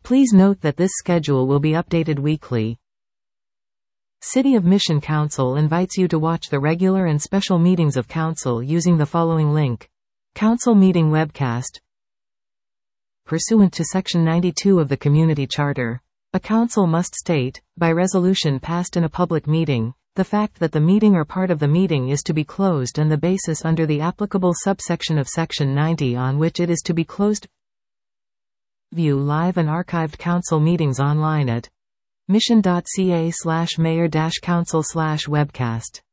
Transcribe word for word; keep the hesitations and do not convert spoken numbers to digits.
Please note that this schedule will be updated weekly. City of Mission Council invites you to watch the regular and special meetings of Council using the following link. Council Meeting Webcast. Pursuant to Section ninety-two of the Community Charter, a council must state, by resolution passed in a public meeting, the fact that the meeting or part of the meeting is to be closed and the basis under the applicable subsection of Section ninety on which it is to be closed. View live and archived council meetings online at mission dot c a slash mayor dash council slash webcast.